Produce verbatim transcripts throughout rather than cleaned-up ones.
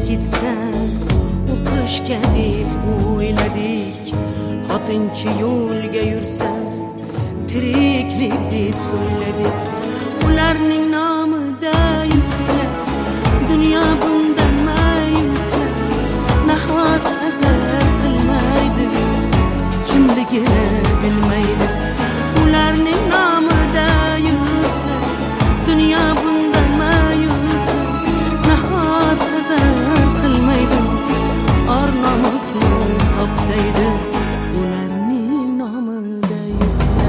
ketsan o'qishga deb o'yladik, xotinchi yo'lga yursa tiriklik deb so'yladik. Ularning nomida yursa dunyo bundan mayuslar, nahot azar qilmaydi, kimligini bilmaydi. Ularning nomida yursa dunyo bundan mayuslar, nahot azar qilmaydi, or nomusni toptaydi. Ularning nomida yursa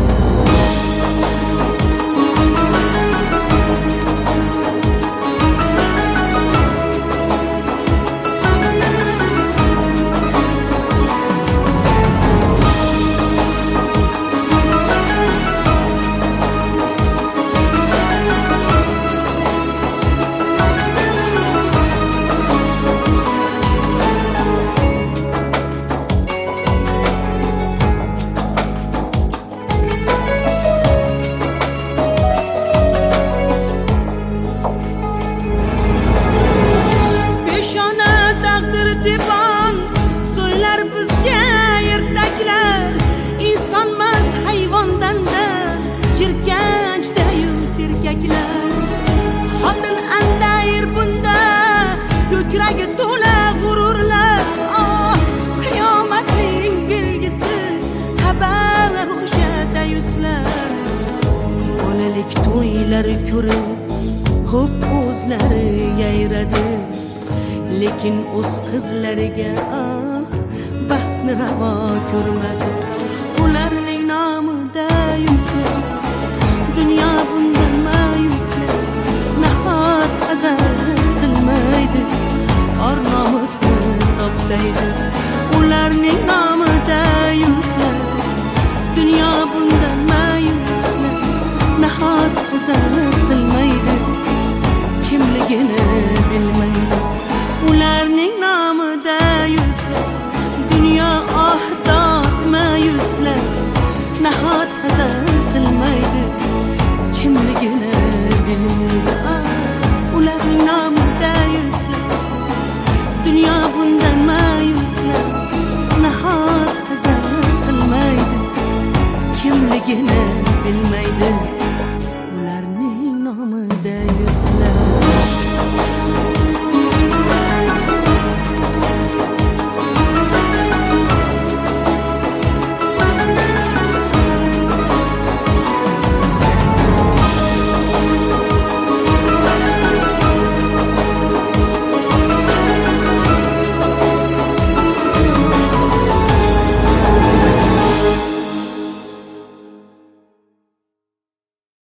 xotin andayr bunda ko'kragi to'la g'ururlar. Oh, qiyomatning belgisi xabar o'sha dayuslar. Bolalik to'ylari ko'rib xo'p o'zlari yayradi, lekin o'z qizlariga ah, baxtni ravo ko'rmadi. Ularning nomida yuzlar dunyo bundan mayuslar, nahot azar qilmaydi, or nomusni toptaydi. Ularning nomida yuzlar dunyo bundan mayuslar, nahot azar qilmaydi, kimligini bilmaydi. Ularning nomida yuzlar dunyo oh tortmayuslar, nahot azar qilmaydi, kimligini bilmaydi. Ularning nomida yuzlar dunyo bundan mayuslar, nahot azar qilmaydi, kimligini bilmaydi.